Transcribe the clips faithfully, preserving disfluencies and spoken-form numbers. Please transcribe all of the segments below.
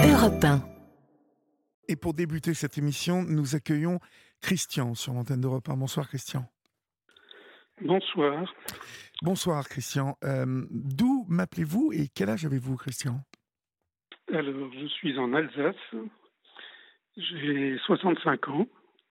Europe un. Et pour débuter cette émission, nous accueillons Christian sur l'antenne d'Europe un. Bonsoir Christian. Bonsoir. Bonsoir Christian. Euh, d'où m'appelez-vous et quel âge avez-vous Christian ? Alors, je suis en Alsace. J'ai soixante-cinq ans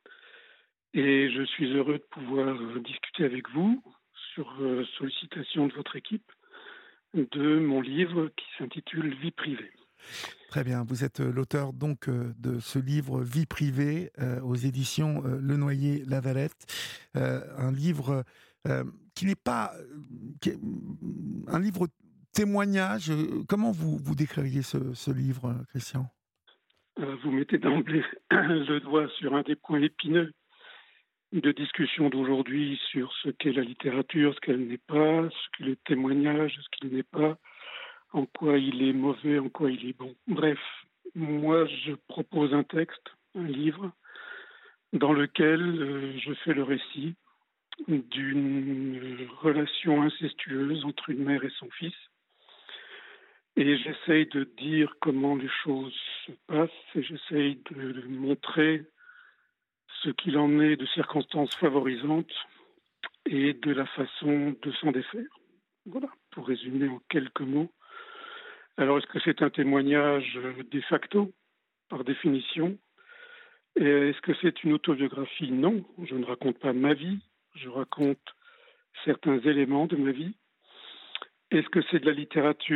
et je suis heureux de pouvoir discuter avec vous sur euh, sollicitation de votre équipe de mon livre qui s'intitule Vie privée. Très bien, vous êtes l'auteur donc euh, de ce livre Vie privée euh, aux éditions euh, Le Noyer-Lavalette, euh, un livre euh, qui n'est pas euh, qui est, un livre témoignage. Comment vous, vous décririez ce, ce livre, Christian ? Euh, vous mettez d'emblée le doigt sur un des points épineux de discussion d'aujourd'hui sur ce qu'est la littérature, ce qu'elle n'est pas, ce qu'est le témoignage, ce qu'il n'est pas, en quoi il est mauvais, en quoi il est bon. Bref, moi je propose un texte, un livre, dans lequel euh, je fais le récit d'une relation incestueuse entre une mère et son fils. Et j'essaye de dire comment les choses se passent et j'essaye de, de montrer ce qu'il en est de circonstances favorisantes et de la façon de s'en défaire. Voilà, pour résumer en quelques mots. Alors, est-ce que c'est un témoignage de facto, par définition ? Et est-ce que c'est une autobiographie ? Non, je ne raconte pas ma vie, je raconte certains éléments de ma vie. Est-ce que c'est de la littérature ?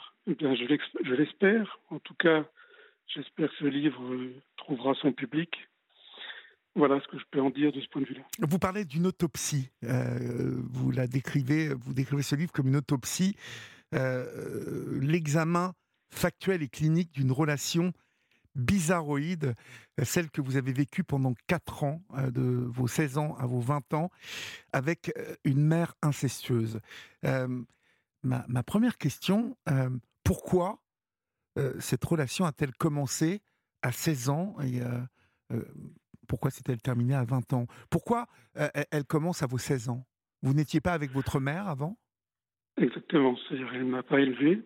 Eh bien, je, je l'espère. En tout cas, j'espère que ce livre trouvera son public. Voilà ce que je peux en dire de ce point de vue-là. Vous parlez d'une autopsie. Euh, vous la décrivez, vous décrivez ce livre comme une autopsie, euh, l'examen factuel et clinique d'une relation bizarroïde, celle que vous avez vécue pendant quatre ans, euh, de vos seize ans à vos vingt ans, avec une mère incestueuse. Euh, ma, ma première question, euh, pourquoi euh, cette relation a-t-elle commencé à seize ans et euh, euh, pourquoi s'est-elle terminée à vingt ans ? Pourquoi euh, elle commence à vos seize ans ? Vous n'étiez pas avec votre mère avant ? Exactement, c'est-à-dire elle ne m'a pas élevé.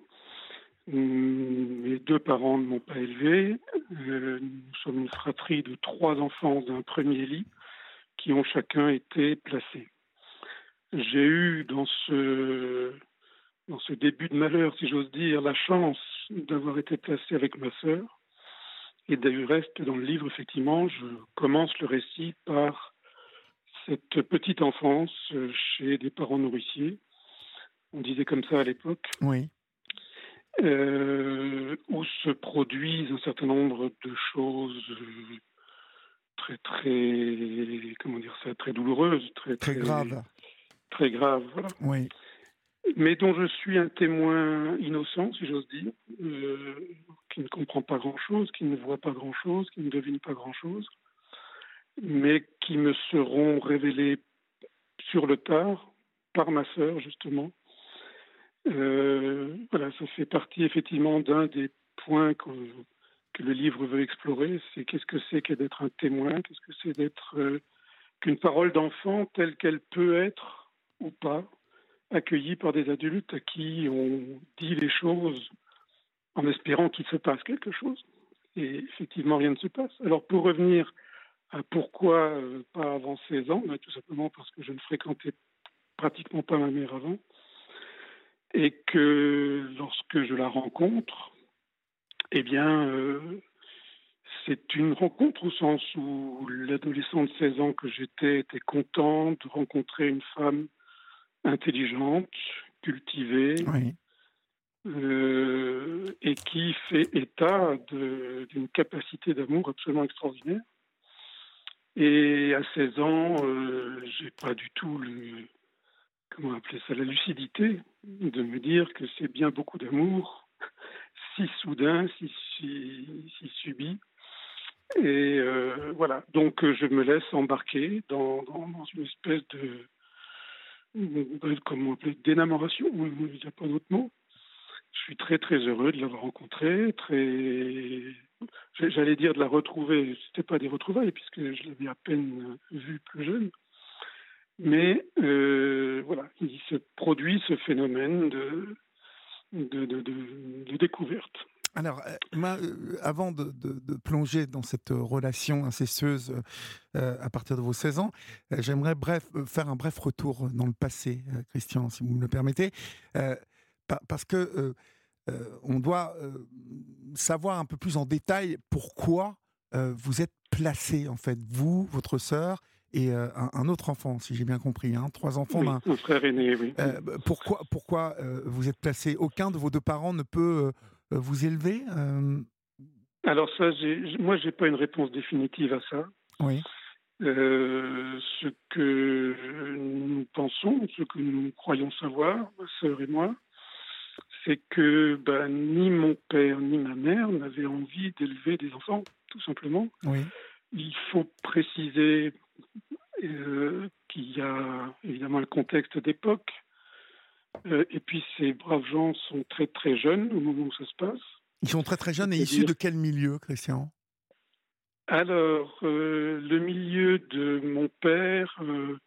Mes deux parents ne m'ont pas élevé. Euh, nous sommes une fratrie de trois enfants d'un premier lit qui ont chacun été placés. J'ai eu dans ce, dans ce début de malheur, si j'ose dire, la chance d'avoir été placé avec ma sœur. Et du reste, dans le livre, effectivement, je commence le récit par cette petite enfance chez des parents nourriciers. On disait comme ça à l'époque. Oui. Euh, où se produisent un certain nombre de choses très, très, comment dire ça, très douloureuses, très, très, très graves. Très graves, voilà. Oui. Mais dont je suis un témoin innocent, si j'ose dire, euh, qui ne comprend pas grand-chose, qui ne voit pas grand-chose, qui ne devine pas grand-chose, mais qui me seront révélés sur le tard par ma sœur, justement. Euh, voilà, ça fait partie effectivement d'un des points que, que le livre veut explorer, c'est qu'est-ce que c'est que d'être un témoin, qu'est-ce que c'est d'être euh, qu'une parole d'enfant telle qu'elle peut être ou pas, accueillie par des adultes à qui on dit les choses en espérant qu'il se passe quelque chose. Et effectivement, rien ne se passe. Alors pour revenir à pourquoi euh, pas avant seize ans, ben, tout simplement parce que je ne fréquentais pratiquement pas ma mère avant. Et que lorsque je la rencontre, eh bien, euh, c'est une rencontre au sens où l'adolescent de seize ans que j'étais était content de rencontrer une femme intelligente, cultivée, oui. euh, et qui fait état de, d'une capacité d'amour absolument extraordinaire. Et à seize ans, euh, j'ai pas du tout le... comment appeler ça, la lucidité, de me dire que c'est bien beaucoup d'amour, si soudain, si, si, si subi. Et euh, voilà, donc je me laisse embarquer dans, dans, dans une espèce de, de comment appeler, d'énamoration, il n'y a pas d'autre mot. Je suis très très heureux de l'avoir rencontrée, très, j'allais dire de la retrouver, c'était pas des retrouvailles puisque je l'avais à peine vue plus jeune. Mais euh, voilà, il se produit ce phénomène de, de, de, de, de découverte. Alors, euh, moi, euh, avant de, de- de plonger dans cette relation incestueuse euh, à partir de vos seize ans, euh, j'aimerais bref, euh, faire un bref retour dans le passé, euh, Christian, si vous me le permettez. Euh, pa- parce que euh, euh, on doit euh, savoir un peu plus en détail pourquoi euh, vous êtes placés, en fait, vous, votre sœur et euh, un, un autre enfant, si j'ai bien compris, hein, trois enfants Oui, d'un. un frère aîné, oui. Euh, pourquoi pourquoi euh, vous êtes placés? Aucun de vos deux parents ne peut euh, vous élever? Euh, Alors ça, j'ai, moi, j'ai pas une réponse définitive à ça. oui, Euh, ce que nous pensons, ce que nous croyons savoir, ma sœur et moi, c'est que ben, ni mon père ni ma mère n'avaient envie d'élever des enfants, tout simplement. oui. Il faut préciser euh, qu'il y a évidemment le contexte d'époque, euh, et puis ces braves gens sont très très jeunes au moment où ça se passe. Ils sont très très jeunes et issus C'est-à-dire, de quel milieu, Christian? alors, euh, le milieu de mon père, euh,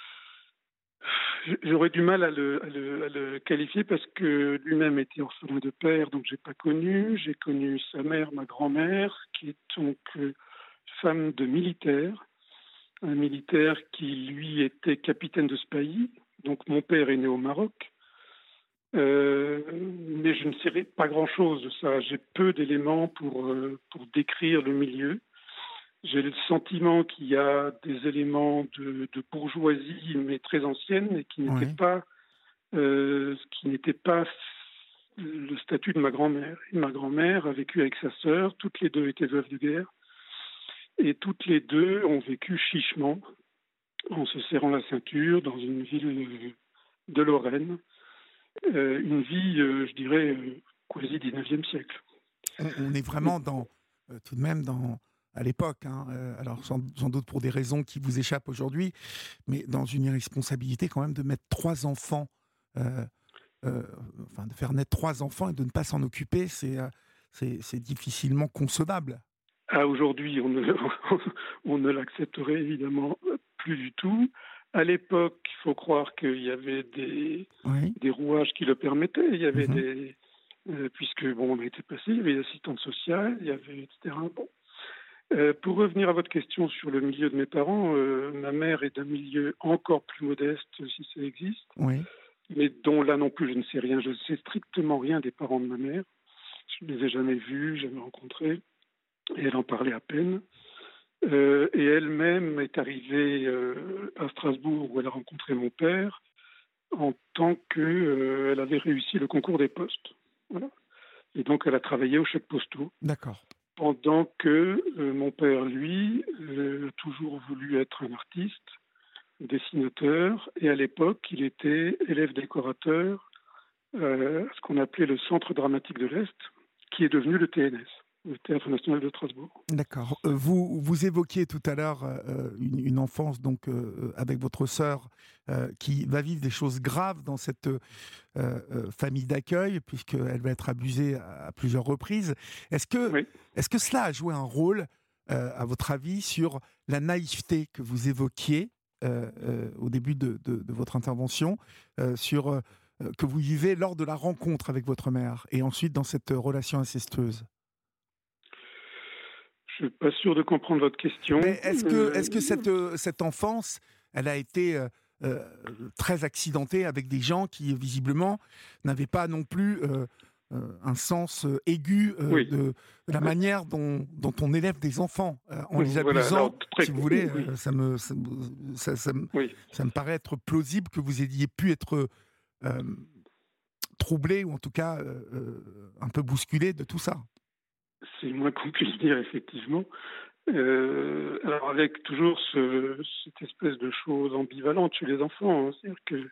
j'aurais du mal à le, à, le, à le qualifier parce que lui-même était orphelin de père, donc j'ai pas connu. J'ai connu sa mère, ma grand-mère, qui est donc euh, femme de militaire, un militaire qui lui était capitaine de Spahis. Donc mon père est né au Maroc. Euh, mais je ne sais pas grand-chose de ça. J'ai peu d'éléments pour, euh, pour décrire le milieu. J'ai le sentiment qu'il y a des éléments de, de bourgeoisie, mais très ancienne, et qui n'étaient Oui. pas, euh, qui n'était pas le statut de ma grand-mère. Et ma grand-mère a vécu avec sa sœur, toutes les deux étaient veuves de guerre, et toutes les deux ont vécu chichement, en se serrant la ceinture, dans une ville de Lorraine, euh, une vie, euh, je dirais, euh, quasi dix-neuvième siècle. On, on est vraiment dans, euh, tout de même dans, à l'époque, hein, euh, alors sans, sans doute pour des raisons qui vous échappent aujourd'hui, mais dans une irresponsabilité quand même de mettre trois enfants, euh, euh, enfin de faire naître trois enfants et de ne pas s'en occuper, c'est euh, c'est c'est difficilement concevable. À aujourd'hui, on ne, on ne l'accepterait évidemment plus du tout. À l'époque, il faut croire qu'il y avait des, Oui. des rouages qui le permettaient. Il y avait Mhm. des, euh, puisque bon, on a été passé, il y avait l'assistante sociale, il y avait et cetera. Bon. Euh, pour revenir à votre question sur le milieu de mes parents, euh, ma mère est d'un milieu encore plus modeste, si ça existe, Oui. mais dont là non plus je ne sais rien. Je ne sais strictement rien des parents de ma mère. Je ne les ai jamais vus, jamais rencontrés, et elle en parlait à peine. Euh, et elle-même est arrivée euh, à Strasbourg où elle a rencontré mon père en tant qu'elle euh, avait réussi le concours des postes. Voilà. Et donc elle a travaillé aux chèques postaux. D'accord. Pendant que euh, mon père, lui, euh, a toujours voulu être un artiste, dessinateur, et à l'époque, il était élève décorateur euh, à ce qu'on appelait le Centre dramatique de l'Est, qui est devenu le T N S, le Théâtre national de Strasbourg. D'accord. Euh, vous, vous évoquiez tout à l'heure euh, une, une enfance donc euh, avec votre sœur euh, qui va vivre des choses graves dans cette euh, euh, famille d'accueil puisqu'elle va être abusée à, à plusieurs reprises. Est-ce que, Oui. est-ce que cela a joué un rôle, euh, à votre avis, sur la naïveté que vous évoquiez euh, euh, au début de, de- de votre intervention, euh, sur euh, que vous vivez lors de la rencontre avec votre mère et ensuite dans cette relation incestueuse? Je ne suis pas sûr de comprendre votre question. Mais est-ce que, Euh, est-ce que cette, euh, cette enfance, elle a été euh, euh, très accidentée avec des gens qui, visiblement, n'avaient pas non plus euh, euh, un sens euh, aigu euh, oui. de, de la manière dont, dont on élève des enfants euh, en les Voilà. abusant? Alors, très, Si vous voulez, oui. euh, ça, me, ça, me- ça, ça me, Oui. ça me paraît être plausible que vous ayez pu être euh, troublé ou en tout cas euh, euh, un peu bousculé de tout ça. C'est le moins qu'on puisse dire, effectivement. Euh, alors, avec toujours ce, cette espèce de chose ambivalente chez les enfants, hein. C'est-à-dire que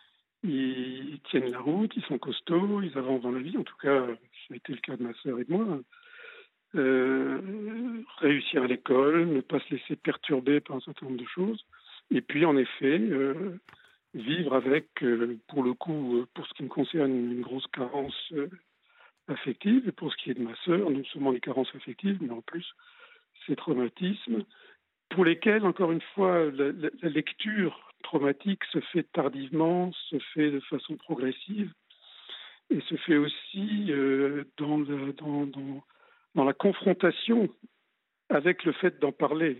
ils tiennent la route, ils sont costauds, ils avancent dans la vie. En tout cas, ça a été le cas de ma sœur et de moi. Euh, réussir à l'école, ne pas se laisser perturber par un certain nombre de choses. Et puis, en effet, euh, vivre avec, euh, pour le coup, euh, pour ce qui me concerne, une grosse carence euh, affective. Et pour ce qui est de ma sœur, non seulement les carences affectives, mais en plus ces traumatismes, pour lesquels, encore une fois, la, la, la lecture traumatique se fait tardivement, se fait de façon progressive. et se fait aussi euh, dans, le, dans, dans, dans la confrontation avec le fait d'en parler.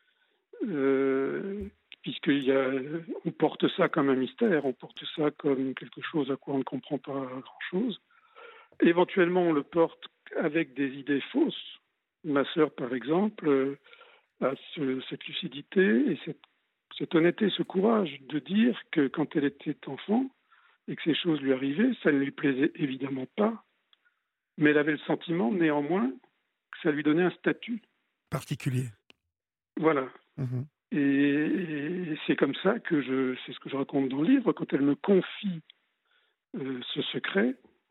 Euh, puisqu'il y a, on porte ça comme un mystère, on porte ça comme quelque chose à quoi on ne comprend pas grand-chose. Éventuellement, on le porte avec des idées fausses. Ma sœur, par exemple, euh, a ce, cette lucidité et cette, cette honnêteté, ce courage de dire que quand elle était enfant et que ces choses lui arrivaient, ça ne lui plaisait évidemment pas, mais elle avait le sentiment, néanmoins, que ça lui donnait un statut. Particulier. Voilà. Mmh. Et, et c'est comme ça que je, c'est ce que je raconte dans le livre, quand elle me confie euh, ce secret,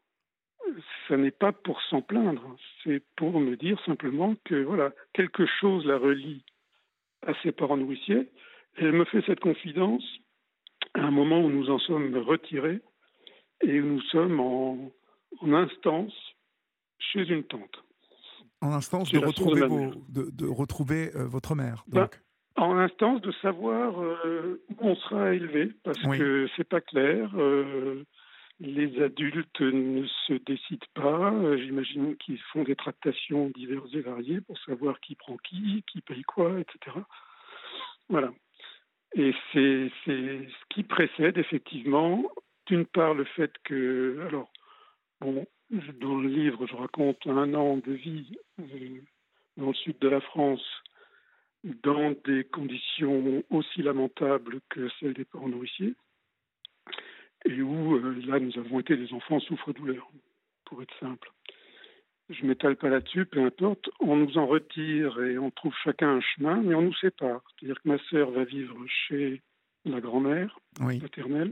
ça n'est pas pour s'en plaindre, c'est pour me dire simplement que voilà, quelque chose la relie à ses parents nourriciers. Et elle me fait cette confidence à un moment où nous en sommes retirés et où nous sommes en, en instance chez une tante. En instance C'est de la source de retrouver, ma mère. vos, de, de retrouver euh, votre mère, Ben, donc. en instance de savoir euh, où on sera élevé, parce Oui. que c'est pas clair. Euh, les adultes ne se décident pas. Euh, J'imagine qu'ils font des tractations diverses et variées pour savoir qui prend qui, qui paye quoi, et cetera. Voilà. Et c'est c'est ce qui précède effectivement, d'une part, le fait que, alors, bon, dans le livre, je raconte un an de vie euh, dans le sud de la France, dans des conditions aussi lamentables que celles des parents nourriciers, et où, euh, là, nous avons été des enfants souffre-douleur, pour être simple. Je ne m'étale pas là-dessus, peu importe. On nous en retire et on trouve chacun un chemin, mais on nous sépare. C'est-à-dire que ma sœur va vivre chez la grand-mère Oui. paternelle,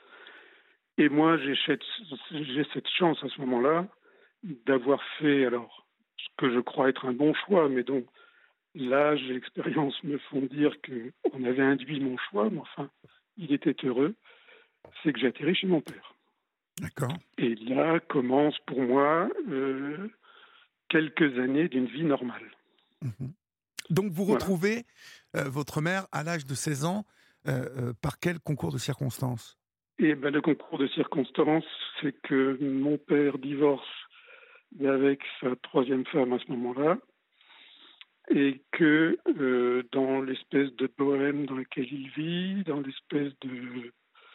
et moi, j'ai cette, j'ai cette chance à ce moment-là d'avoir fait, alors, ce que je crois être un bon choix, mais dont l'âge et l'expérience me font dire qu'on avait induit mon choix, mais enfin, il était heureux, c'est que j'ai atterri chez mon père. D'accord. Et là commence pour moi euh, quelques années d'une vie normale. Mmh. Donc vous Voilà. retrouvez euh, votre mère à l'âge de seize ans, euh, euh, par quel concours de circonstances? Et ben, le concours de circonstances, c'est que mon père divorce avec sa troisième femme à ce moment-là, et que euh, dans l'espèce de bohème dans laquelle il vit, dans l'espèce de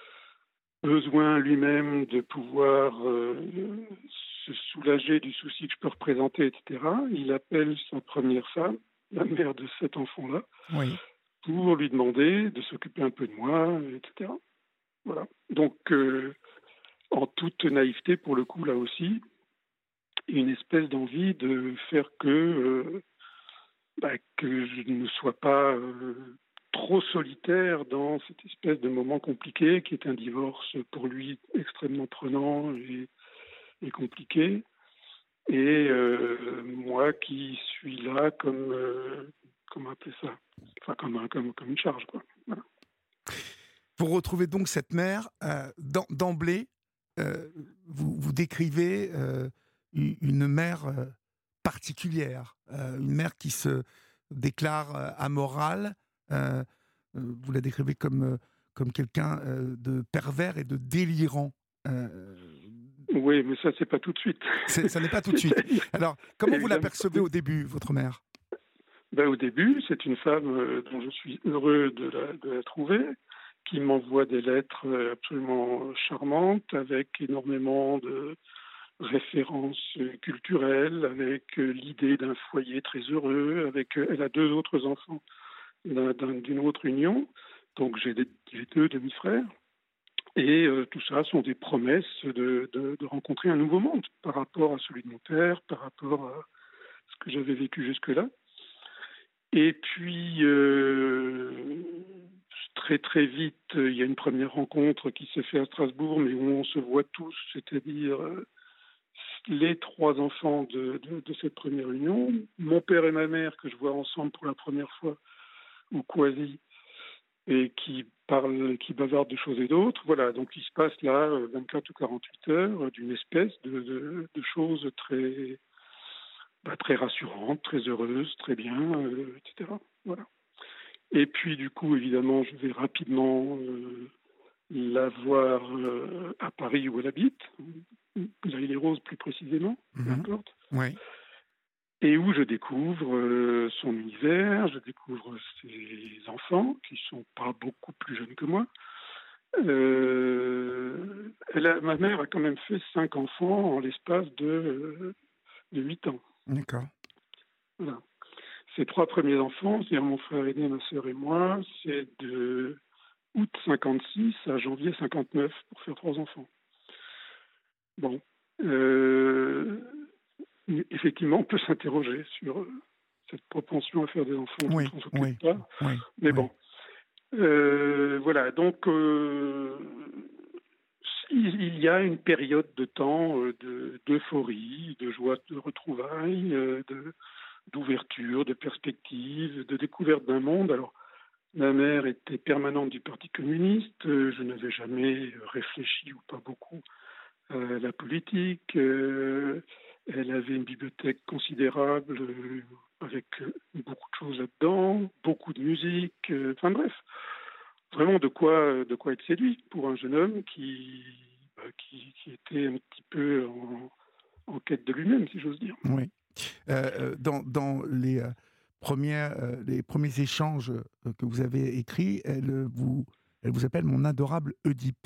besoin lui-même de pouvoir euh, se soulager du souci que je peux représenter, et cetera, il appelle sa première femme, la mère de cet enfant-là, Oui. pour lui demander de s'occuper un peu de moi, et cetera. Voilà. Donc, euh, en toute naïveté, pour le coup, là aussi, une espèce d'envie de faire que, euh, bah, que je ne sois pas euh, trop solitaire dans cette espèce de moment compliqué qui est un divorce pour lui extrêmement prenant et, et compliqué. Et euh, moi qui suis là comme, euh, comment appeler ça, enfin comme, un- comme, comme une charge, quoi. Voilà. Vous retrouvez donc cette mère, euh, d'em- d'emblée, euh, vous, vous décrivez euh, u- une mère euh, particulière, euh, une mère qui se déclare euh, amorale. euh, euh, vous la décrivez comme, euh, comme quelqu'un euh, de pervers et de délirant. Euh, Oui, mais ça, c'est pas tout de suite. c'est- ça n'est pas tout de suite. C'est-à-dire, Alors, comment vous évidemment, l'apercevez au début, votre mère? ben, au début, c'est une femme euh, dont je suis heureux de la, de la trouver, qui m'envoie des lettres euh, absolument charmantes, avec énormément de références euh, culturelles, avec euh, l'idée d'un foyer très heureux, avec euh, elle a deux autres enfants d'un- d'un- d'une autre union, donc j'ai des, j'ai deux demi-frères, et euh, tout ça sont des promesses de, de, de rencontrer un nouveau monde par rapport à celui de mon père, par rapport à ce que j'avais vécu jusque-là. Et puis, euh, très très vite, il y a une première rencontre qui se fait à Strasbourg, mais où on se voit tous, c'est-à-dire euh, les trois enfants de, de, de cette première union, mon père et ma mère que je vois ensemble pour la première fois, ou quasi, et qui parlent, qui bavardent de choses et d'autres. Voilà, donc il se passe là euh, vingt-quatre ou quarante-huit heures euh, d'une espèce de, de, de choses très, bah, très rassurantes, très heureuses, très bien, euh, et cetera. Voilà. Et puis, du coup, évidemment, je vais rapidement euh, la voir euh, à Paris où elle habite, l'Île-et-Rose plus précisément, peu Mhm. importe, Oui. et où je découvre euh, son univers, je découvre ses enfants, qui sont pas beaucoup plus jeunes que moi. Euh, elle a- ma mère a quand même fait cinq enfants en l'espace de, euh, de huit ans. D'accord. Voilà. Ses trois premiers enfants, c'est-à-dire mon frère aîné, ma sœur et moi, c'est de août cinquante-six à janvier cinquante-neuf pour faire trois enfants. Bon. Euh, effectivement, on peut s'interroger sur euh, cette propension à faire des enfants dont Oui, on ne s'occupe oui, pas. oui, Mais oui. bon. Euh, voilà. Donc, euh, il il y a une période de temps euh, de- d'euphorie, de joie de retrouvailles, euh, de- d'ouverture, de perspective, de découverte d'un monde. Alors, ma mère était permanente du Parti communiste. Euh, Je n'avais jamais réfléchi ou pas beaucoup à la politique. Euh, elle avait une bibliothèque considérable euh, avec euh, beaucoup de choses là-dedans, beaucoup de musique. euh, Enfin bref, vraiment de quoi, de quoi être séduit pour un jeune homme qui, bah, qui, qui était un petit peu en, en quête de lui-même, si j'ose dire. Oui. Euh, euh, dans, dans les, euh, premières, euh, les premiers échanges euh, que vous avez écrits, elle euh, vous, elle vous appelle mon adorable Oedipe.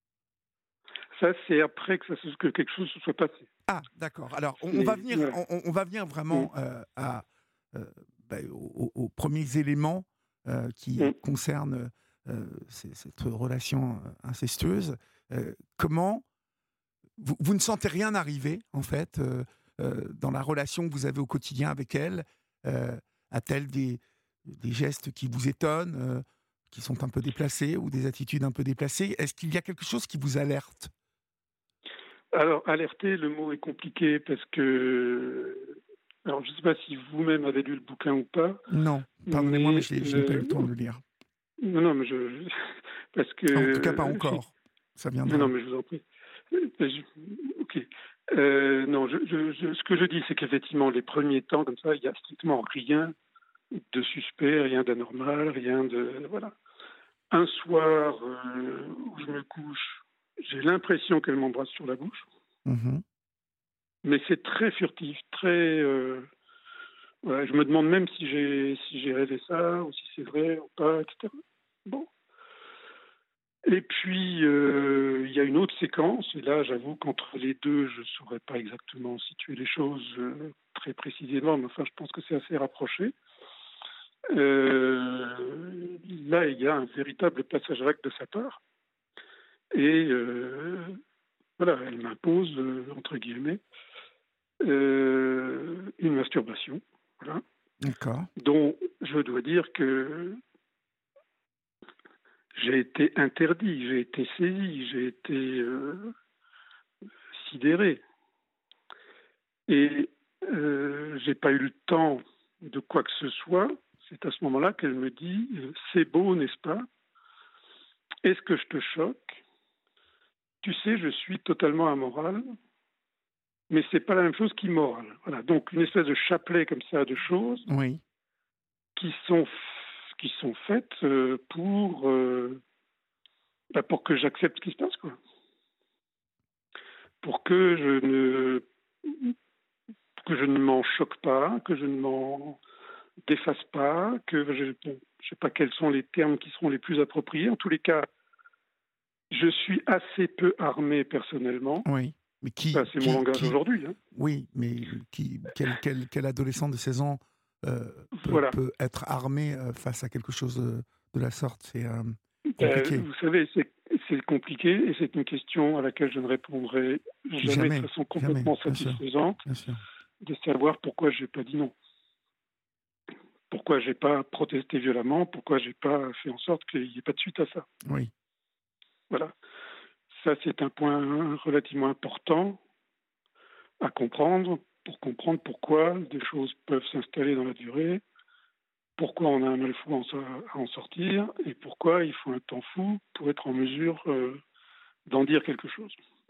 Ça, c'est après que, ça, se- que quelque chose se soit passé. Ah, d'accord. Alors, on, on va C'est, venir, voilà. on, on- on va venir Mm, vraiment euh, à, euh, ben, aux, aux premiers éléments euh, qui mm. concernent euh, ces- cette relation euh, incestueuse. Euh, comment vous, vous ne sentez rien arriver, en fait, euh, euh, dans la relation que vous avez au quotidien avec elle? euh, A-t-elle des, des gestes qui vous étonnent, euh, qui sont un peu déplacés, ou des attitudes un peu déplacées? Est-ce qu'il y a quelque chose qui vous alerte? Alors, alerter, le mot est compliqué parce que, alors je ne sais pas si vous-même avez lu le bouquin ou pas, Non, pardonnez-moi, mais mais je l'ai- je n'ai pas eu euh, le temps de le lire. non, non, mais je, je- parce En tout cas, pas que, encore. Ça non, non, viendra. mais je vous en prie. Euh, je- ok. Euh, non, je, je- je- ce que je dis, c'est qu'effectivement, les premiers temps, comme ça, il n'y a strictement rien de suspect, rien d'anormal, rien de, voilà. Un soir euh, où je me couche, j'ai l'impression qu'elle m'embrasse sur la bouche, Mhm. mais c'est très furtif, très. euh, voilà, je me demande même si j'ai si j'ai rêvé ça ou si c'est vrai ou pas, et cetera. Bon. Et puis euh, il y a une autre séquence, et là j'avoue qu'entre les deux, je ne saurais pas exactement situer les choses euh, très précisément, mais enfin je pense que c'est assez rapproché. Euh, là, il y a un véritable passage à l'acte de sa part. Et euh, voilà, elle m'impose, euh, entre guillemets, euh, une masturbation, voilà, D'accord. dont je dois dire que j'ai été interdit, j'ai été saisi, j'ai été euh, sidéré. Et euh, j'ai pas eu le temps de quoi que ce soit. C'est à ce moment-là qu'elle me dit euh, c'est beau, n'est-ce pas? Est-ce que je te choque? Tu sais, je suis totalement amoral, mais c'est pas la même chose qu'immoral. Voilà, donc une espèce de chapelet comme ça de choses Oui. qui sont qui sont faites euh, pour euh, bah, pour que j'accepte ce qui se passe, quoi. Pour que je ne que je ne m'en choque pas, que je ne m'en défasse pas, que je bon, je sais pas quels sont les termes qui seront les plus appropriés. En tous les cas, je suis assez peu armé personnellement. Oui. Mais Ça, qui, c'est mon qui, langage qui, aujourd'hui, hein. oui, mais qui, quel, quel, quel adolescent de seize ans euh, peut, Voilà. peut être armé euh, face à quelque chose de, de la sorte? C'est euh, Ben, compliqué. vous savez, c'est c'est compliqué et c'est une question à laquelle je ne répondrai jamais de Jamais, façon jamais, complètement bien sûr, satisfaisante, bien sûr. de savoir pourquoi j'ai pas dit non, pourquoi j'ai pas protesté violemment, pourquoi j'ai pas fait en sorte qu'il n'y ait pas de suite à ça. Oui. Voilà. Ça, c'est un point relativement important à comprendre pour comprendre pourquoi des choses peuvent s'installer dans la durée, pourquoi on a un mal fou à en sortir et pourquoi il faut un temps fou pour être en mesure euh, d'en dire quelque chose.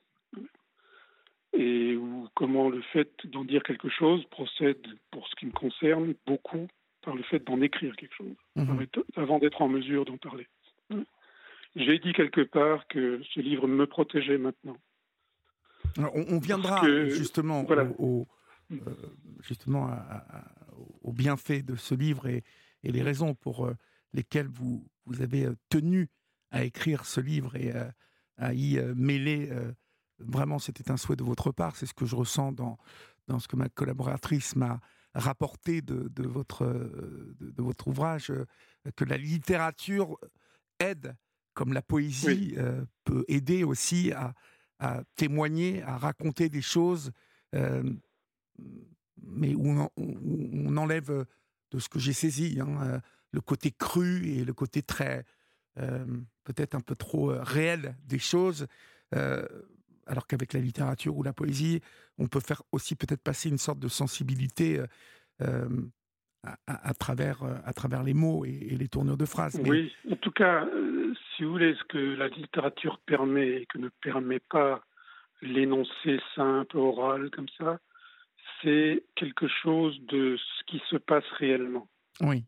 Et ou comment le fait d'en dire quelque chose procède, pour ce qui me concerne, beaucoup par le fait d'en écrire quelque chose, Mhm. avant d'être en mesure d'en parler. j'ai dit quelque part que ce livre me protégeait maintenant. Alors, on, on viendra que, justement voilà. au, au, euh, justement à, à, au bienfait de ce livre et, et les raisons pour euh, lesquelles vous, vous avez tenu à écrire ce livre et euh, à y euh, mêler. Euh, vraiment, c'était un souhait de votre part. C'est ce que je ressens dans, dans ce que ma collaboratrice m'a rapporté de, de, votre, de, de votre ouvrage, euh, que la littérature aide, comme la poésie Oui. euh, peut aider aussi à, à témoigner, à raconter des choses, euh, mais où on, où on enlève de ce que j'ai saisi, hein, euh, le côté cru et le côté très, euh, peut-être un peu trop euh, réel des choses, euh, alors qu'avec la littérature ou la poésie, on peut faire aussi peut-être passer une sorte de sensibilité euh, euh, à, à, à, travers, à travers les mots et, et les tournures de phrases. Mais... Oui, en tout cas, euh, si vous voulez, ce que la littérature permet et que ne permet pas l'énoncé simple, oral, comme ça, c'est quelque chose de ce qui se passe réellement. Oui.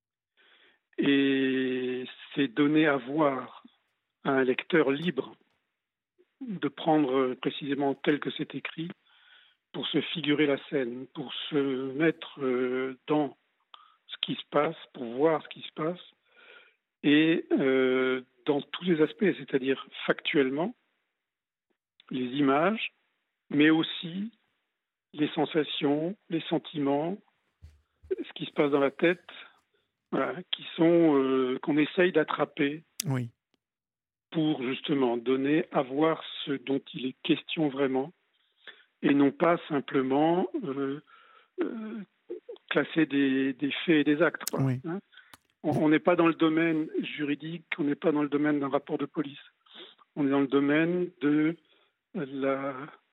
Et c'est donner à voir à un lecteur libre de prendre précisément tel que c'est écrit pour se figurer la scène, pour se mettre dans ce qui se passe, pour voir ce qui se passe, et euh, dans tous les aspects, c'est-à-dire factuellement, les images, mais aussi les sensations, les sentiments, ce qui se passe dans la tête, voilà, qui sont euh, qu'on essaye d'attraper oui. pour justement donner à voir ce dont il est question vraiment, et non pas simplement euh, euh, classer des, des faits et des actes, quoi, oui. hein. On n'est pas dans le domaine juridique, on n'est pas dans le domaine d'un rapport de police. On est dans le domaine de la,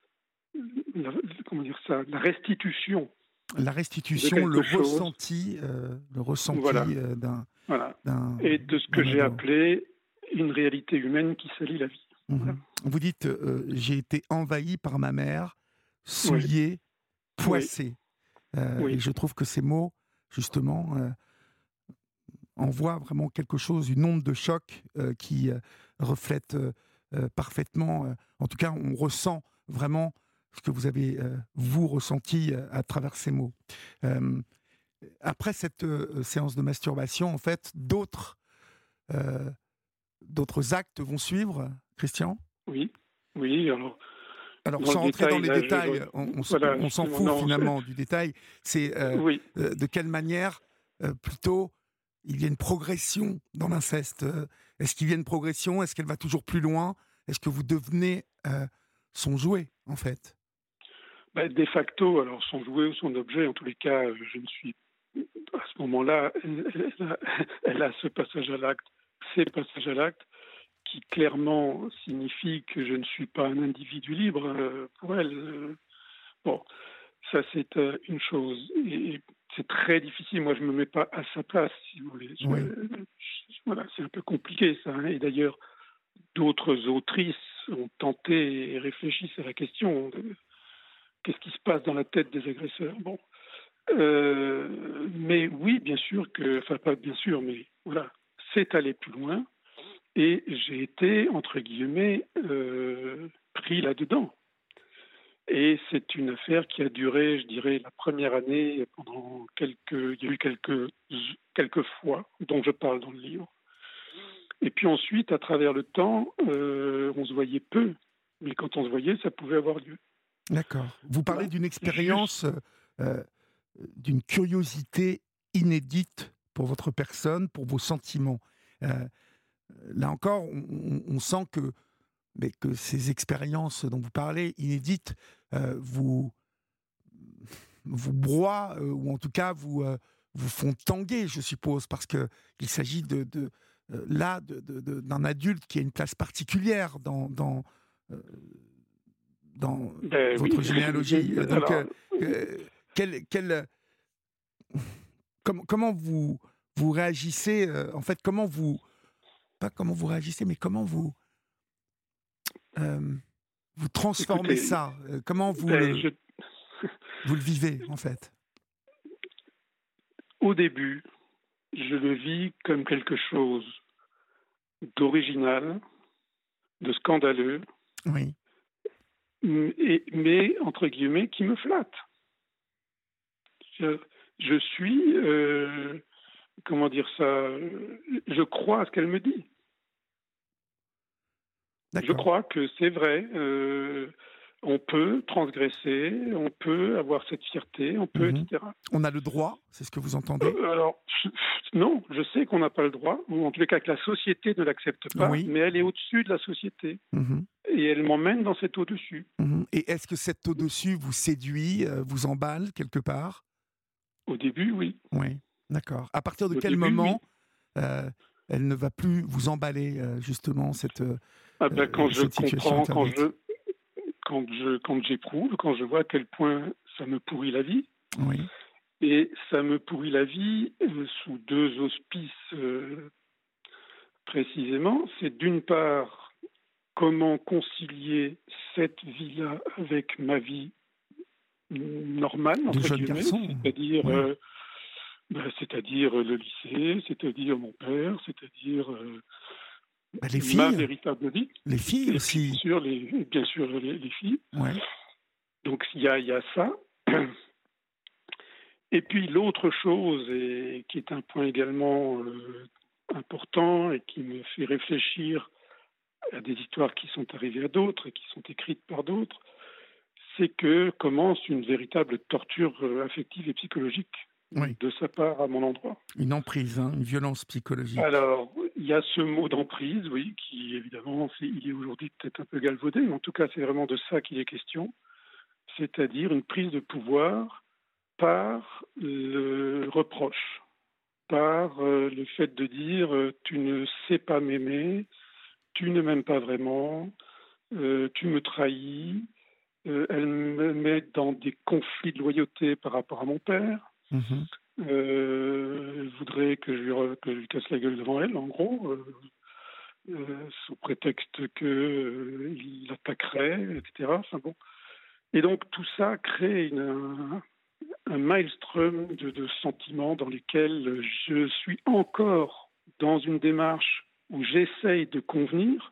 la comment dire ça, la restitution. La restitution, le chose. ressenti, euh, le ressenti voilà. euh, d'un, voilà. d'un. Et de ce que j'ai ado. appelé une réalité humaine qui salit la vie. Mmh. Voilà. Vous dites, euh, j'ai été envahi par ma mère, souillé, oui. poissé. Oui. Euh, oui. Et je trouve que ces mots, justement, euh, envoient vraiment quelque chose, une onde de choc euh, qui euh, reflète euh, euh, parfaitement, euh, en tout cas, on ressent vraiment ce que vous avez, euh, vous, ressenti euh, à travers ces mots. Euh, après cette euh, séance de masturbation, en fait, d'autres, euh, d'autres actes vont suivre, Christian ? Oui, oui, alors... Alors, sans rentrer dans les là, détails, je... on, on, voilà, on s'en fout non, finalement du détail. C'est euh, oui. euh, de quelle manière, euh, plutôt, il y a une progression dans l'inceste. Euh, est-ce qu'il y a une progression ? Est-ce qu'elle va toujours plus loin ? Est-ce que vous devenez euh, son jouet, en fait ? Bah, de facto, alors son jouet ou son objet, en tous les cas, je ne suis... À ce moment-là, elle, elle, a, elle a ce passage à l'acte, ces passages à l'acte, qui clairement signifie que je ne suis pas un individu libre euh, pour elle. Euh, bon, ça c'est euh, une chose. Et c'est très difficile. Moi, je ne me mets pas à sa place, si vous voulez. Je, oui. je, voilà, c'est un peu compliqué, ça. Hein. Et d'ailleurs, d'autres autrices ont tenté et réfléchissent à la question de qu'est-ce qui se passe dans la tête des agresseurs. Bon. Euh, mais oui, bien sûr que, enfin pas bien sûr, mais voilà, c'est aller plus loin. Et j'ai été, entre guillemets, euh, pris là-dedans. Et c'est une affaire qui a duré, je dirais, la première année, pendant quelques... Il y a eu quelques, quelques fois dont je parle dans le livre. Et puis ensuite, à travers le temps, euh, on se voyait peu. Mais quand on se voyait, ça pouvait avoir lieu. D'accord. Vous parlez voilà. d'une expérience, euh, d'une curiosité inédite pour votre personne, pour vos sentiments. Euh, Là encore, on, on sent que, mais que ces expériences dont vous parlez, inédites, euh, vous, vous broient, euh, ou en tout cas vous, euh, vous font tanguer, je suppose, parce qu'il s'agit de, de, euh, là de, de, de, d'un adulte qui a une place particulière dans, dans, euh, dans ben, votre oui. généalogie. Donc, Alors... euh, euh, quel, quel, comment, comment vous, vous réagissez, euh, en fait, comment vous... Pas comment vous réagissez, mais comment vous euh, vous transformez Écoutez, ça. Euh, comment vous ben, le, je... vous le vivez, en fait? Au début, je le vis comme quelque chose d'original, de scandaleux, Oui. et, mais, entre guillemets, qui me flatte. Je, je suis, euh, comment dire ça, je crois à ce qu'elle me dit. Je D'accord. crois que c'est vrai. Euh, on peut transgresser, on peut avoir cette fierté, on peut, Mhm. et cetera. On a le droit, c'est ce que vous entendez? Euh, alors, non, je sais qu'on n'a pas le droit, ou en tous les cas que la société ne l'accepte pas, Oui. mais elle est au-dessus de la société. Mhm. Et elle m'emmène dans cet au-dessus. Mhm. Et est-ce que cet au-dessus vous séduit, euh, vous emballe quelque part? Au début, oui. Oui, d'accord. À partir de Au quel début, oui. moment euh, elle ne va plus vous emballer, euh, justement, cette, euh, Ah ben, quand je cette situation comprends, quand interdite? je, quand je, quand j'éprouve, quand je vois à quel point ça me pourrit la vie, Oui. et ça me pourrit la vie euh, sous deux auspices euh, précisément. C'est d'une part comment concilier cette vie-là avec ma vie normale, De entre jeunes guillemets, garçons? c'est-à-dire Oui. euh, ben, c'est-à-dire le lycée, c'est-à-dire mon père, c'est-à-dire euh, Bah, les ma filles, véritable vie, les filles et puis bien aussi. sûr les, bien sûr les, les filles. Ouais. Donc il y a, il y a ça. Et puis l'autre chose, et qui est un point également euh, important et qui me fait réfléchir à des histoires qui sont arrivées à d'autres et qui sont écrites par d'autres, c'est que commence une véritable torture euh, affective et psychologique Oui. de sa part à mon endroit. Une emprise, hein, une violence psychologique. Alors, il y a ce mot d'emprise, oui, qui évidemment, c'est- il est aujourd'hui peut-être un peu galvaudé, mais en tout cas, c'est vraiment de ça qu'il est question, c'est-à-dire une prise de pouvoir par le reproche, par euh, le fait de dire euh, tu ne sais pas m'aimer, tu ne m'aimes pas vraiment, euh, tu me trahis. Euh, elle me met dans des conflits de loyauté par rapport à mon père. Mhm. Euh, elle voudrait que je, lui re- que je lui casse la gueule devant elle, en gros, euh, euh, sous prétexte que euh, il l'attaquerait, et cetera. Enfin bon. Et donc tout ça crée une, un, un maelstrom de, de sentiments dans lesquels je suis encore dans une démarche où j'essaye de convenir,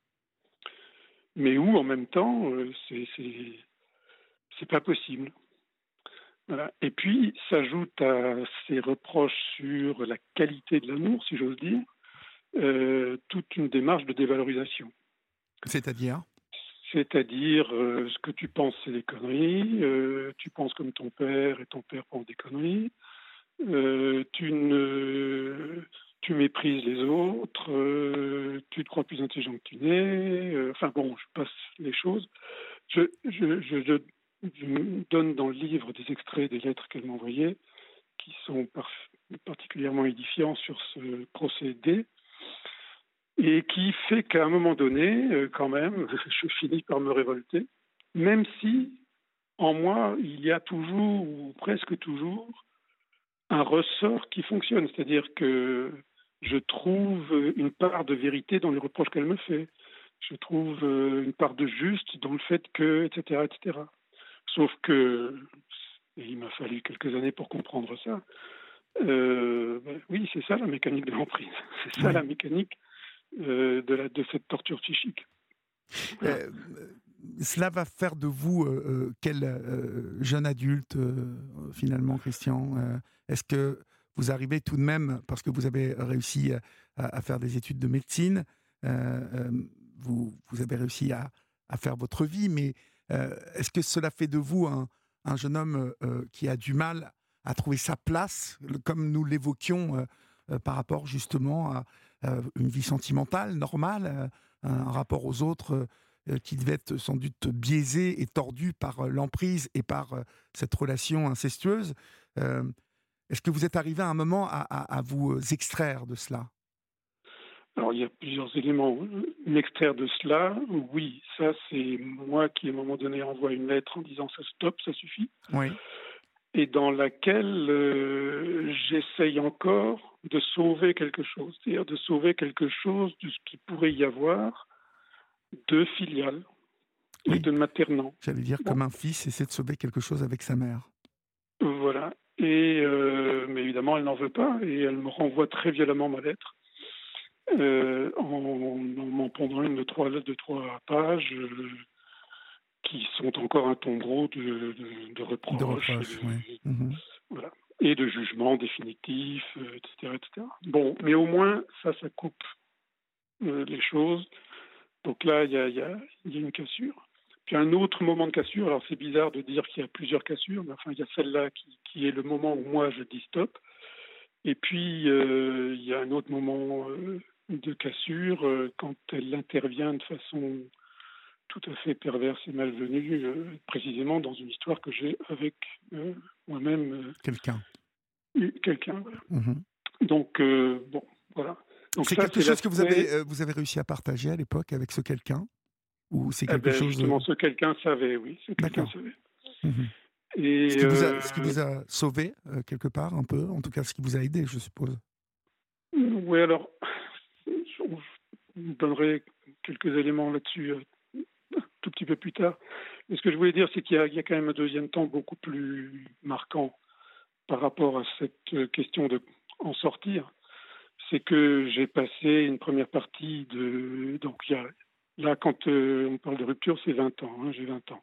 mais où en même temps, euh, c'est c'est- c'est pas possible. Voilà. Et puis s'ajoute à ces reproches sur la qualité de l'amour, si j'ose dire, euh, toute une démarche de dévalorisation. C'est-à-dire? C'est-à-dire, euh, ce que tu penses, c'est des conneries, euh, tu penses comme ton père et ton père pense des conneries, euh, tu, ne, tu méprises les autres, euh, tu te crois plus intelligent que tu n'es, euh, enfin bon, je passe les choses. Je, je, je, je, je donne dans le livre des extraits des lettres qu'elle m'envoyait, qui sont par- particulièrement édifiants sur ce procédé, et qui fait qu'à un moment donné, euh, quand même, je finis par me révolter, même si en moi, il y a toujours, ou presque toujours, un ressort qui fonctionne, c'est-à-dire que je trouve une part de vérité dans les reproches qu'elle me fait, je trouve euh, une part de juste dans le fait que, et cetera, et cetera. Sauf que, et il m'a fallu quelques années pour comprendre ça, euh, ben oui, c'est ça la mécanique de l'emprise, c'est ça Oui. la mécanique euh, de, la, de cette torture psychique. Voilà. Euh, Cela va faire de vous euh, euh, quel euh, jeune adulte, euh, finalement, Christian? Euh, Est-ce que vous arrivez tout de même, parce que vous avez réussi à, à faire des études de médecine, euh, euh, vous, vous avez réussi à, à faire votre vie, mais euh, est-ce que cela fait de vous un, un jeune homme euh, qui a du mal à trouver sa place, le- comme nous l'évoquions euh, euh, par rapport justement à euh, une vie sentimentale, normale, euh, un rapport aux autres euh, qui devait être sans doute biaisé et tordu par euh, l'emprise et par euh, cette relation incestueuse. Euh, Est-ce que vous êtes arrivé à un moment à, à- à vous euh, extraire de cela? Alors, il y a plusieurs éléments. L'extraire de cela, oui, ça, c'est moi qui, à un moment donné, envoie une lettre en disant ça stop, ça suffit, Oui. et dans laquelle euh, j'essaye encore de sauver quelque chose, c'est-à-dire de sauver quelque chose de ce qui pourrait y avoir de filial et Oui, de maternant. j'allais dire Bon, comme un fils essaie de sauver quelque chose avec sa mère. voilà. Et euh, mais évidemment, elle n'en veut pas et elle me renvoie très violemment ma lettre. euh, en, en m'en pondant une de trois, de trois pages euh, qui sont encore un tombeau de, de, de reproches, De reproches, de, oui. Mm-hmm. voilà, et de jugements définitifs, euh, et cetera, et cetera. Bon, mais au moins, ça, ça coupe euh, les choses. Donc là, il y a, y, a, y a une cassure. Puis un autre moment de cassure, alors c'est bizarre de dire qu'il y a plusieurs cassures, mais enfin, il y a celle-là qui, qui est le moment où moi, je dis stop. Et puis, euh, il y a un autre moment euh, de cassure euh, quand elle intervient de façon tout à fait perverse et malvenue, euh, précisément dans une histoire que j'ai avec euh, moi-même euh, Quelqu'un. eu quelqu'un. Voilà. Mm-hmm. Donc, euh, bon, voilà. Donc c'est ça, quelque c'est chose que vous avez, l'aspect... euh, vous avez réussi à partager à l'époque avec ce quelqu'un? Ou c'est Eh quelque ben, chose... justement, ce quelqu'un savait, oui, ce quelqu'un D'accord. savait. Mm-hmm. Ce Et qui vous euh, a, ce qui vous a sauvé, euh, quelque part, un peu, en tout cas, ce qui vous a aidé, je suppose. oui, alors, je vous donnerai quelques éléments là-dessus euh, un tout petit peu plus tard. Mais ce que je voulais dire, c'est qu'il y a, il y a quand même un deuxième temps beaucoup plus marquant par rapport à cette question de en sortir. C'est que j'ai passé une première partie de... Donc, il y a, là, quand euh, on parle de rupture, c'est vingt ans, hein, j'ai vingt ans.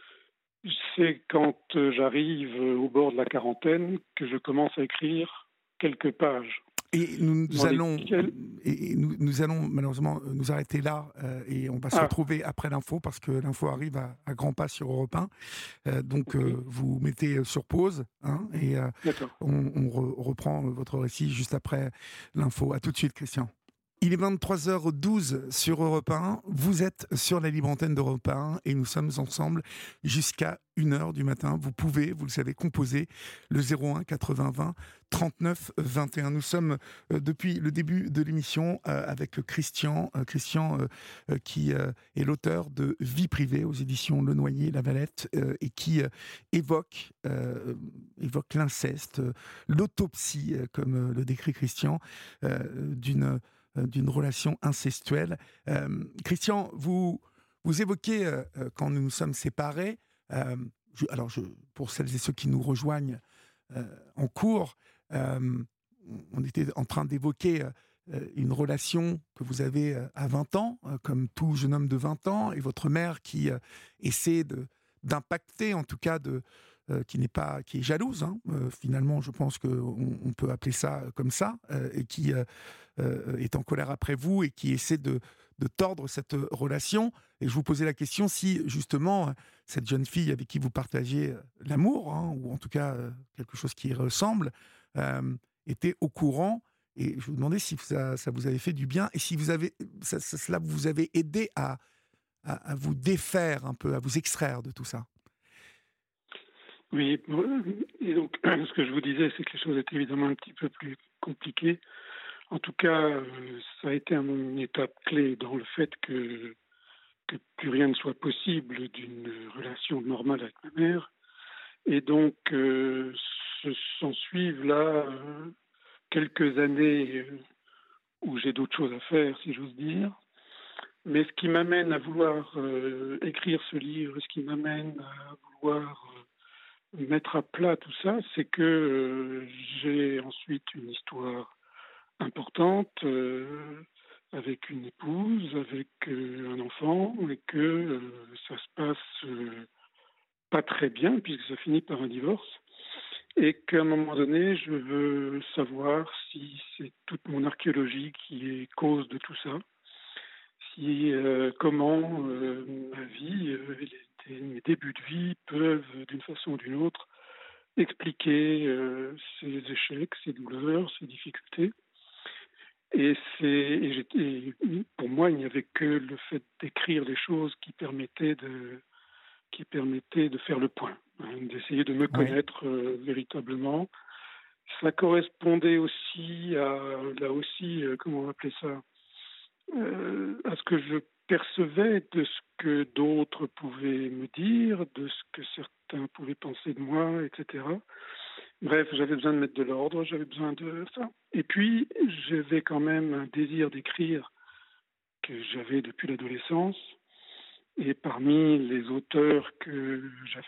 C'est quand euh, j'arrive au bord de la quarantaine que je commence à écrire quelques pages. Et nous, nous allons, lesquelles... et nous, nous allons malheureusement nous arrêter là euh, et on va se ah. retrouver après l'info parce que l'info arrive à, à grands pas sur Europe un. Euh, donc Okay. euh, vous mettez sur pause hein, et euh, on, on re, reprend votre récit juste après l'info. À tout de suite, Christian. Il est vingt-trois heures douze sur Europe un, vous êtes sur la libre antenne d'Europe un et nous sommes ensemble jusqu'à une heure du matin. Vous pouvez, vous le savez, composer le zéro un quatre-vingts vingt trente-neuf vingt et un. Nous sommes euh, depuis le début de l'émission euh, avec Christian, euh, Christian euh, euh, qui euh, est l'auteur de Vie privée aux éditions Le Noyer, La Valette euh, et qui euh, évoque, euh, évoque l'inceste, euh, l'autopsie, euh, comme euh, le décrit Christian, euh, d'une d'une relation incestuelle. Euh, Christian, vous, vous évoquez, euh, quand nous nous sommes séparés, euh, je, alors je, pour celles et ceux qui nous rejoignent euh, en cours, euh, on était en train d'évoquer euh, une relation que vous avez euh, à vingt ans, euh, comme tout jeune homme de vingt ans, et votre mère qui euh, essaie de, d'impacter, en tout cas, de, euh, qui n'est pas, qui est jalouse, hein, euh, finalement, je pense qu'on on peut appeler ça comme ça, euh, et qui euh, euh, est en colère après vous et qui essaie de, de tordre cette relation. Et je vous posais la question si, justement, cette jeune fille avec qui vous partagez l'amour, hein, ou en tout cas euh, quelque chose qui y ressemble, euh, était au courant. Et je vous demandais si ça, ça vous avait fait du bien et si vous avez, ça, ça, cela vous avait aidé à, à, à vous défaire un peu, à vous extraire de tout ça. Oui, et donc ce que je vous disais, c'est que les choses étaient évidemment un petit peu plus compliquées. En tout cas, euh, ça a été une étape clé dans le fait que, que plus rien ne soit possible d'une relation normale avec ma mère. Et donc, euh, s'en suivent là euh, quelques années euh, où j'ai d'autres choses à faire, si j'ose dire. Mais ce qui m'amène à vouloir euh, écrire ce livre, ce qui m'amène à vouloir euh, mettre à plat tout ça, c'est que euh, j'ai ensuite une histoire importante euh, avec une épouse, avec euh, un enfant, et que euh, ça se passe euh, pas très bien puisque ça finit par un divorce, et qu'à un moment donné, je veux savoir si c'est toute mon archéologie qui est cause de tout ça, si euh, comment euh, ma vie, euh, les, mes débuts de vie peuvent d'une façon ou d'une autre expliquer euh, ces échecs, ces douleurs, ces difficultés. Et, c'est, et et pour moi, il n'y avait que le fait d'écrire des choses qui permettaient de, qui permettaient de faire le point, hein, d'essayer de me connaître oui. euh, véritablement. Ça correspondait aussi à, là aussi, euh, comment on appelait ça, euh, à ce que je percevais de ce que d'autres pouvaient me dire, de ce que certains pouvaient penser de moi, et cetera. Bref, j'avais besoin de mettre de l'ordre, j'avais besoin de ça. Et puis, j'avais quand même un désir d'écrire que j'avais depuis l'adolescence. Et parmi les auteurs que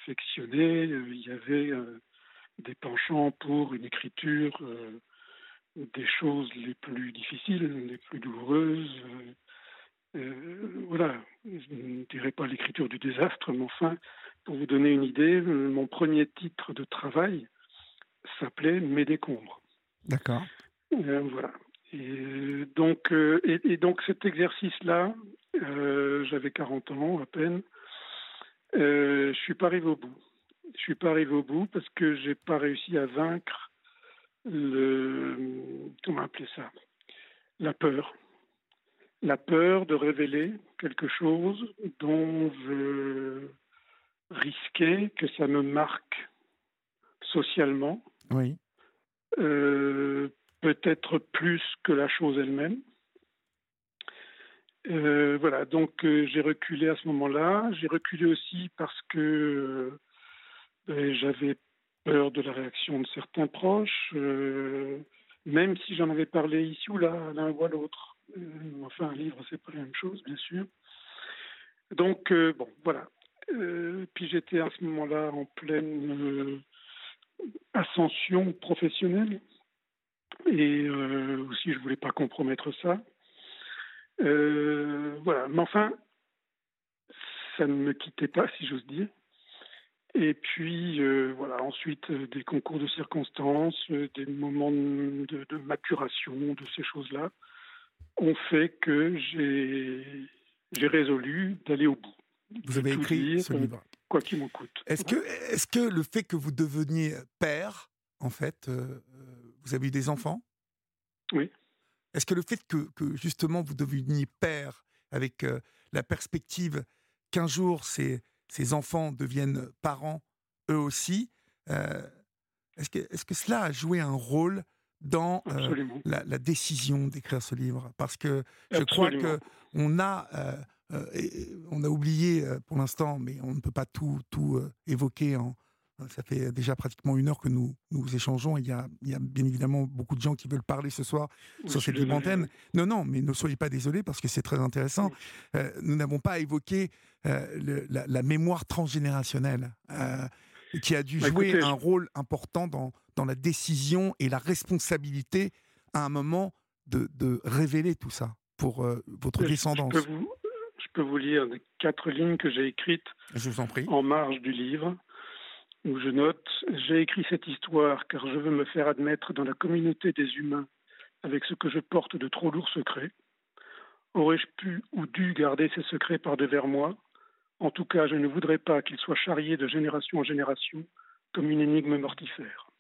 j'affectionnais, il y avait des penchants pour une écriture des choses les plus difficiles, les plus douloureuses. Euh, euh, voilà, je ne dirais pas l'écriture du désastre, mais enfin, pour vous donner une idée, mon premier titre de travail s'appelait Mes décombres. D'accord. Euh, voilà. Et donc, euh, et, et donc cet exercice-là, euh, j'avais quarante ans à peine, euh, je suis pas arrivé au bout. Je suis pas arrivé au bout parce que j'ai pas réussi à vaincre le, comment appeler ça, la peur. La peur de révéler quelque chose dont je risquais que ça me marque socialement, Oui. euh, peut-être plus que la chose elle-même. Euh, voilà, donc euh, j'ai reculé à ce moment-là. J'ai reculé aussi parce que euh, ben, j'avais peur de la réaction de certains proches, euh, même si j'en avais parlé ici ou là, à l'un ou à l'autre. Euh, enfin, un livre, c'est pas la même chose, bien sûr. Donc, euh, bon, voilà. Euh, puis j'étais à ce moment-là en pleine euh, ascension professionnelle et euh, aussi je voulais pas compromettre ça. Euh, voilà, mais enfin, ça ne me quittait pas, si j'ose dire. Et puis, euh, voilà, ensuite, euh, des concours de circonstances, euh, des moments de, de, de maturation de ces choses-là ont fait que j'ai, j'ai résolu d'aller au bout, Vous de avez tout écrit dire, ce euh, livre. quoi qu'il m'en coûte. Est-ce que, est-ce que le fait que vous deveniez père, en fait, euh, vous avez eu des enfants? Oui. Est-ce que le fait que, que justement vous deveniez père avec euh, la perspective qu'un jour ces, ces enfants deviennent parents eux aussi, euh, est-ce que, est-ce que cela a joué un rôle dans euh, Absolument. la, la décision d'écrire ce livre? Parce que je crois Absolument. que on a, euh, euh, et- on a oublié euh, pour l'instant, mais on ne peut pas tout, tout euh, évoquer en, ça fait déjà pratiquement une heure que nous, nous échangeons. Il y, a, il y a bien évidemment beaucoup de gens qui veulent parler ce soir Je sur suis cette libre désolé. antenne. Oui. Non, non, mais ne soyez pas désolés parce que c'est très intéressant. Oui. Euh, nous n'avons pas évoqué euh, le- la, la mémoire transgénérationnelle euh, qui a dû Bah, jouer écoutez, un je, rôle important dans, dans la décision et la responsabilité à un moment de, de révéler tout ça pour euh, votre je, je peux descendance. vous, je peux vous lire les quatre lignes que j'ai écrites Je vous en prie. en marge du livre, où je note: j'ai écrit cette histoire car je veux me faire admettre dans la communauté des humains avec ce que je porte de trop lourds secrets. Aurais-je pu ou dû garder ces secrets par devers moi? En tout cas, je ne voudrais pas qu'ils soient charriés de génération en génération comme une énigme mortifère.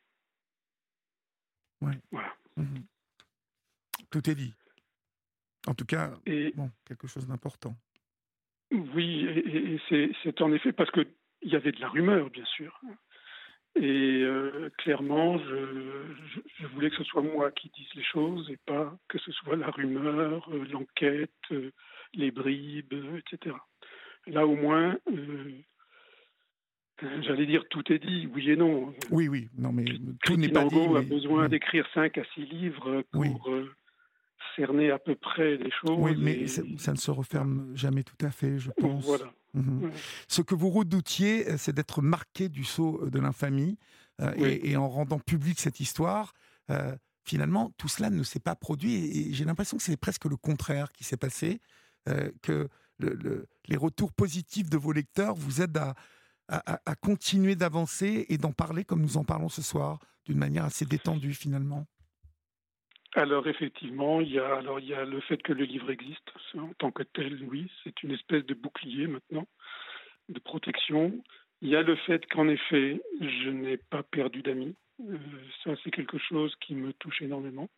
Ouais. Voilà. Mhm. Tout est dit. En tout cas, Et bon, quelque chose d'important. oui, et, et c'est, c'est en effet parce qu'il y avait de la rumeur, bien sûr. Et euh, clairement, je, je, je voulais que ce soit moi qui dise les choses et pas que ce soit la rumeur, euh, l'enquête, euh, les bribes, euh, et cetera. Là, au moins, euh, j'allais dire tout est dit, oui et non. Oui, oui, non, mais tout n'est Christine pas dit, Angot a mais besoin oui, d'écrire cinq à six livres oui. pour euh, cerner à peu près les Oui, choses. mais ça, Et ça ne se voilà. referme jamais tout à fait, je pense. Voilà. Mhm. Voilà. Ce que vous redoutiez, euh, c'est d'être marqué du sceau euh, de l'infamie, euh, Oui. et, et en rendant publique cette histoire, euh, finalement, tout cela ne s'est pas produit, et, et j'ai l'impression que c'est presque le contraire qui s'est passé, euh, que le- le- les retours positifs de vos lecteurs vous aident à, à- à- à continuer d'avancer et d'en parler comme nous en parlons ce soir, d'une manière assez détendue finalement. Alors effectivement, il y a alors il y a le fait que le livre existe en tant que tel, oui, c'est une espèce de bouclier maintenant, de protection. Il y a le fait qu'en effet, je n'ai pas perdu d'amis. Euh, ça, c'est quelque chose qui me touche énormément.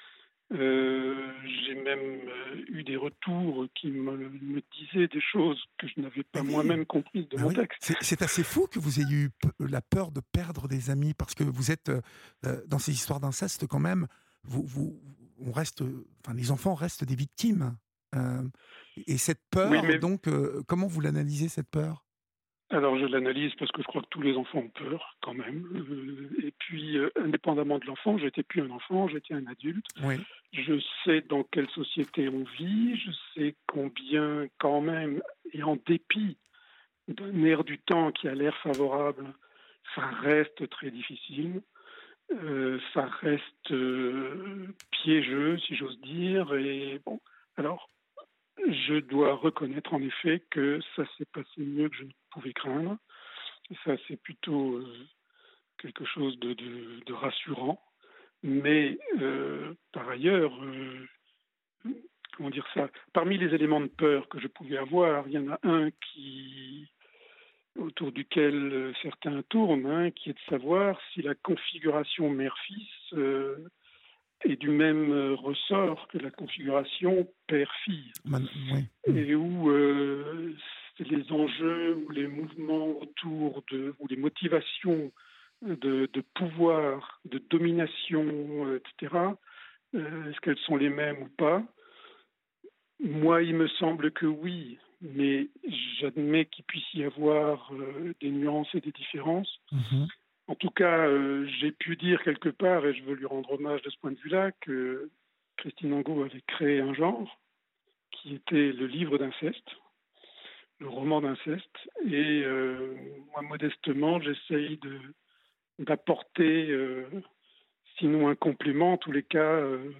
Euh, j'ai même euh, eu des retours qui me, me disaient des choses que je n'avais Mais pas oui, moi-même comprises de bah mon oui, texte. c'est c'est assez fou que vous ayez eu p- la peur de perdre des amis parce que vous êtes euh, euh, dans ces histoires d'inceste quand même. Vous, vous, on reste, euh, enfin, les enfants restent des victimes. Euh, et cette Oui, peur, mais donc, euh, comment vous l'analysez cette peur? alors je l'analyse parce que je crois que tous les enfants ont peur quand même. Euh, et puis, euh, indépendamment de l'enfant, j'étais plus un enfant, j'étais un adulte. Oui, Je sais dans quelle société on vit, je sais combien quand même, et en dépit d'un air du temps qui a l'air favorable, ça reste très difficile. euh, ça reste euh, piégeux, si j'ose dire. Et bon, alors, je dois reconnaître en effet que ça s'est passé mieux que je ne pouvais craindre. Et ça, c'est plutôt euh, quelque chose de, de, de rassurant. Mais euh, par ailleurs, euh, comment dire ça, parmi les éléments de peur que je pouvais avoir, il y en a un qui autour duquel euh, certains tournent, hein, qui est de savoir si la configuration mère-fils euh, est du même euh, ressort que la configuration père-fille, Man- oui. et où euh, les enjeux ou les mouvements autour de, ou les motivations de, de pouvoir, de domination, euh, et cetera, euh, est-ce qu'elles sont les mêmes ou pas? Moi, il me semble que oui, mais j'admets qu'il puisse y avoir euh, des nuances et des différences. Mhm. En tout cas, euh, j'ai pu dire quelque part, et je veux lui rendre hommage de ce point de vue-là, que Christine Angot avait créé un genre qui était le livre d'inceste, le roman d'inceste, et euh, moi, modestement, j'essaye de, d'apporter, euh, sinon un complément, en tous les cas, euh,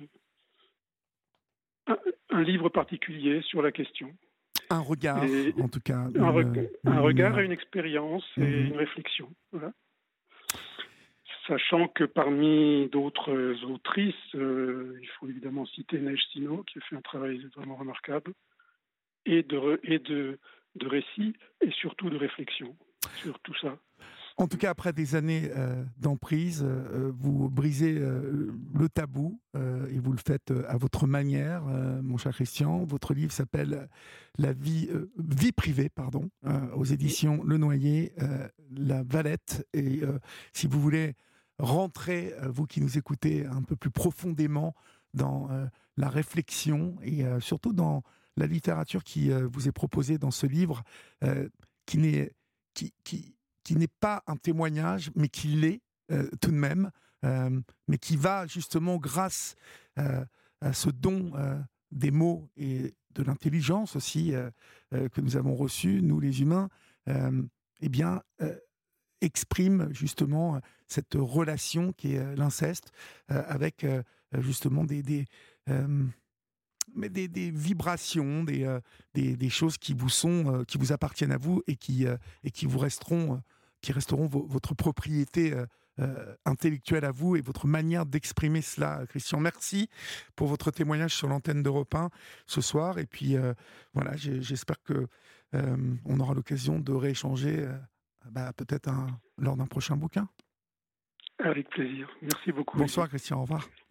un, un livre particulier sur la question. Un regard, Et en tout cas, un, une, reg- une un regard lumière. et une expérience et Mhm. une réflexion. Voilà. Sachant que parmi d'autres autrices, euh, il faut évidemment citer Neige Sino, qui a fait un travail vraiment remarquable, et de, re- et de, de récit, et surtout de réflexion sur tout ça. En tout cas, après des années euh, d'emprise, euh, vous brisez euh, le tabou euh, et vous le faites euh, à votre manière, euh, mon cher Christian. Votre livre s'appelle La vie, euh, vie privée, pardon, euh, aux éditions Le Noyer, euh, La Valette. Et euh, si vous voulez rentrer, euh, vous qui nous écoutez, un peu plus profondément dans euh, la réflexion et euh, surtout dans la littérature qui euh, vous est proposée dans ce livre, euh, qui n'est qui, qui qui n'est pas un témoignage, mais qui l'est euh, tout de même, euh, mais qui va justement, grâce euh, à ce don euh, des mots et de l'intelligence aussi euh, euh, que nous avons reçu, nous les humains, euh, eh bien, euh, exprime justement cette relation qui est euh, l'inceste, euh, avec euh, justement des, des, euh, mais des, des vibrations, des, euh, des, des choses qui vous sont, euh, qui vous appartiennent à vous et qui, euh, et qui vous resteront, euh, qui resteront vo- votre propriété euh, euh, intellectuelle à vous et votre manière d'exprimer cela. Christian, merci pour votre témoignage sur l'antenne d'Europe un ce soir. Et puis euh, voilà, j'ai- j'espère que euh, on aura l'occasion de rééchanger, euh, bah, peut-être un- lors d'un prochain bouquin. Avec plaisir. Merci beaucoup, Olivier. Bonsoir Christian, au revoir.